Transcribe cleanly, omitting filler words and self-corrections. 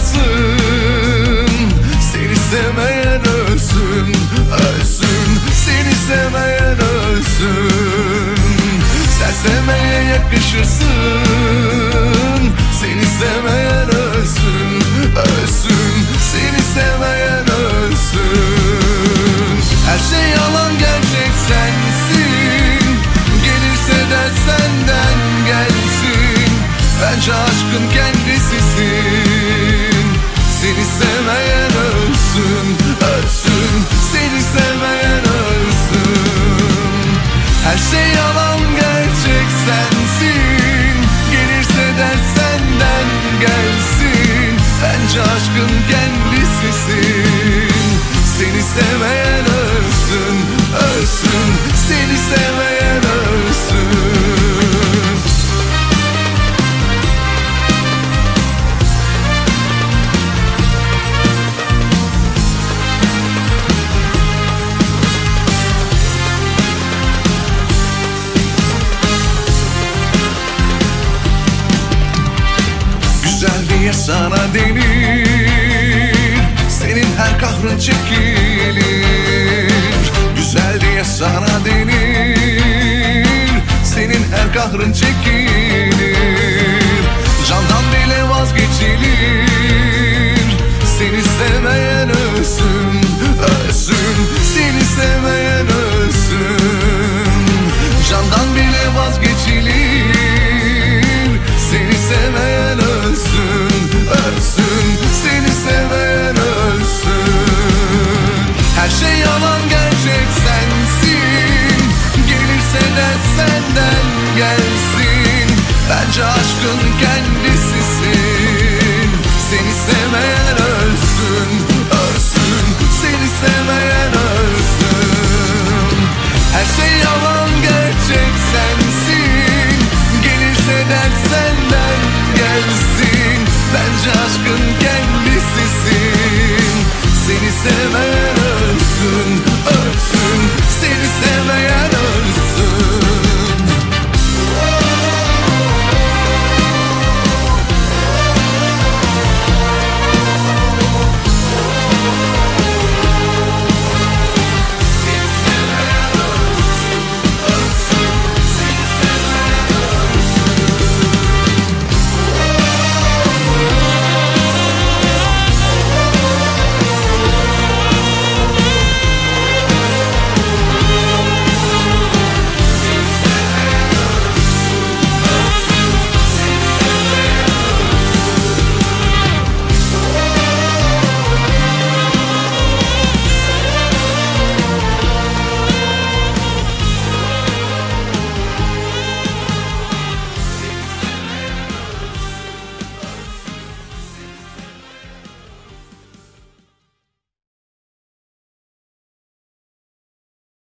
yakışırsın. Seni sevmeyen ölsün, ölsün. Seni sevmeyen ölsün. Sen sevmeye yakışırsın. Seni sevmeyen ölsün, ölsün. Seni sevmeyen ölsün. Her şey yalan, gerçek sensin. Gelirse de senden gelsin. Bence aşkın kendisisin. Seni sevmeyen ölsün, ölsün. Seni sevmeyen ölsün. Her şey yalan, gerçek sensin. Gelirse de senden gelsin. Bence aşkın kendisisin. Seni sevmeyen ölsün, ölsün. Seni sevmeyen ölsün. Güzel diye sana denir, senin her kahrın çekilir. Güzel diye sana denir, senin her kahrın çekilir. Candan bile vazgeçilir. Seni sevmeyen ölsün, ölsün. Seni sevmeyen ölsün. Candan bile vazgeçilir. Seni sevmeyen ölsün, ölsün. Seni sevmeyen ölsün. Her şey yalan, gerçek sensin. Gelirse de senden gelsin. Bence aşkın kendisisin. Seni sevmeyen ölsün, ölsün. Seni sevmeyen ölsün. Her şey yalan, gerçek sensin. Gelirse de senden gelsin. Bence aşkın kendisisin. Seni sevmeyen